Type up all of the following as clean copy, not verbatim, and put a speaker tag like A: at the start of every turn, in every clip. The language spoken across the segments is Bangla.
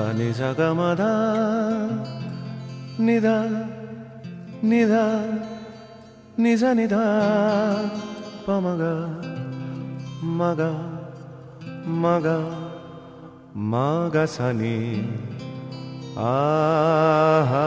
A: నిజగమదా నిదా నిదా నిజ నిదా పమగ మగ మగ మగ సని ఆహా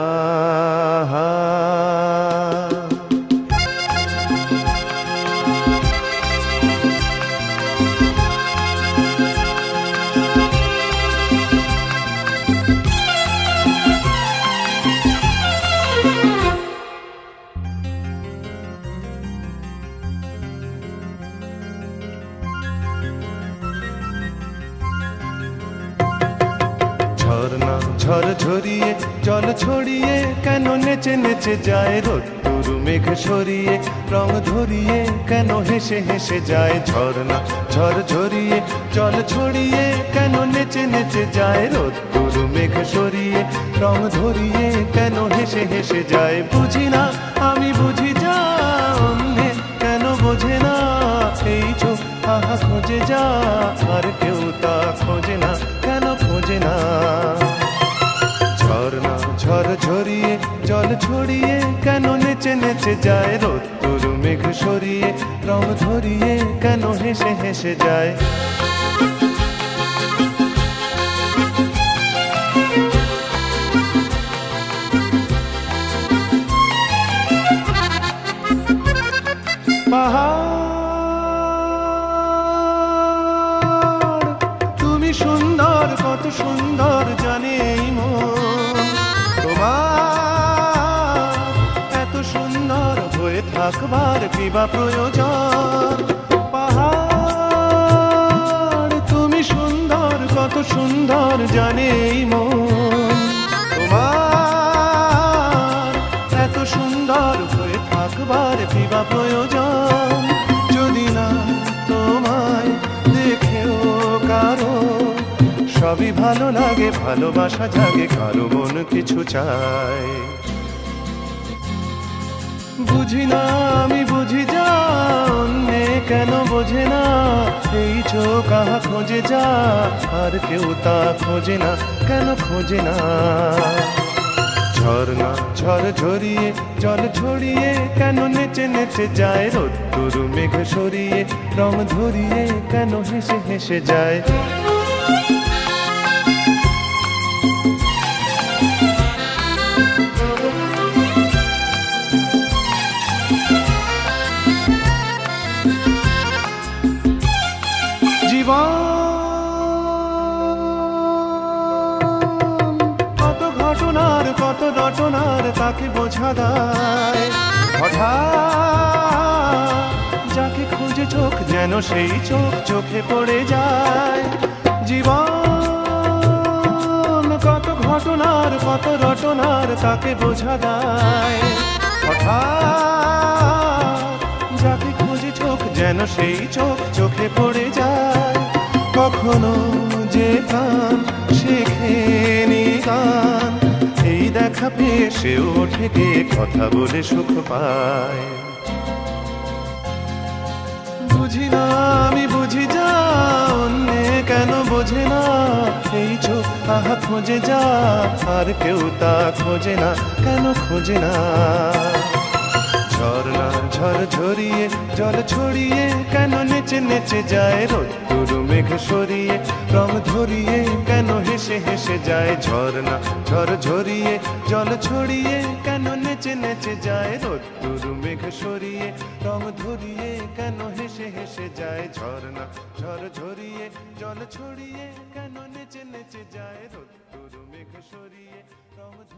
A: ঝর্ণা ঝড় ঝরিয়ে জল ছড়িয়ে কেন নেচে নেচে যায় রোদ্দুর মেঘ সরিয়ে রং ধরিয়ে কেন হেসে হেসে যায় ঝর্ণা ঝড় ঝরিয়ে জল ছড়িয়ে কেন নেচে নেচে যায় রোদ্দুর মেঘ সরিয়ে রং ধরিয়ে কেন হেসে হেসে যায় বুঝি না আমি বুঝি যা অন্যে কেন বোঝে না এই চোখ আহা খোঁজে যা আর কেউ তা খোঁজে না কেন খোঁজে না ঝর্ণা ঝড় ঝরিয়ে জল ছড়িয়ে কেন নেচে নেচে যায় রোদ্দুর মেঘ সরিয়ে রং ধরিয়ে কেন হেসে হেসে যায় পাহাড় তুমি সুন্দর কত সুন্দর জানে এই মন তোমার এত সুন্দর হয়ে থাকবার কি বা প্রয়োজন পাহাড় তুমি সুন্দর কত সুন্দর জানে এই মন তোমার এত সুন্দর হয়ে থাকবার কি বা প্রয়োজন যদি না তোমায় দেখেও কারো সবই ভালো লাগে ভালোবাসা জাগে কারো মন কিছু চায় বুঝি না আমি বুঝি যা অন্যে কেন বোঝে না এই চোখ আহা খোঁজে যা আর কেউ তা খোঁজে না কেন খোঁজে না ঝর্ণা ঝড় ঝরিয়ে জল ছড়িয়ে কেন নেচে নেচে যায় রোদ্দুর মেঘ সরিয়ে রং ধরিয়ে কেন হেসে হেসে যায় জীবন কত ঘটনার কত রটনার তাকে বোঝা দেয় হঠাৎ যাকে খুঁজে চোখ যেন সেই চোখ চোখে পড়ে যায় জীবন কত ঘটনার কত রটনার তাকে বোঝা দেয় হঠাৎ যাকে খুঁজে চোখ যেন সেই চোখ চোখে পড়ে যায় কখনো যে গান শেখেনি গান এই দেখা পেয়ে সে ওঠে গিয়ে কথা বলে সুখ পায় বুঝি না আমি বুঝি যা অন্যে কেন বোঝে না এই চোখ আহা খোঁজে যা আর কেউ তা খোঁজে না কেন খোঁজে না ঝর্ণা ঝড় ঝরিয়ে জল ছড়িয়ে কেন নেচে নেচে যায় রোদ্দুর মেঘ সরিয়ে রং ধরিয়ে কেন হেসে হেসে যায় ঝর্ণা ঝড় ঝরিয়ে জল ছড়িয়ে কেন নেচে নেচে যায় রোদ্দুর মেঘ সরিয়ে রং ধরিয়ে কেন হেসে হেসে যায় ঝর্ণা ঝড় ঝরিয়ে জল ছড়িয়ে কেন নেচে নেচে যায় রোদ্দুর মেঘ সরিয়ে রং